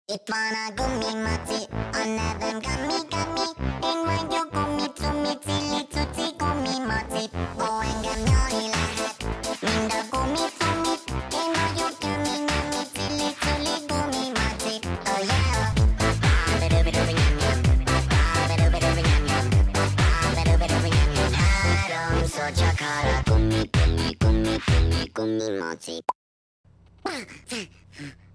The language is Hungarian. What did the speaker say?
Itt van a gumimaci, a nevem Gami. Én vagyok gumi, cili, cuci, gumimaci. Ó, engem nyalni lehet, mind a gumi. Én vagyok Gami, cili, gumimaci. Oh yeah. Háromszor csak hal a gumimaci.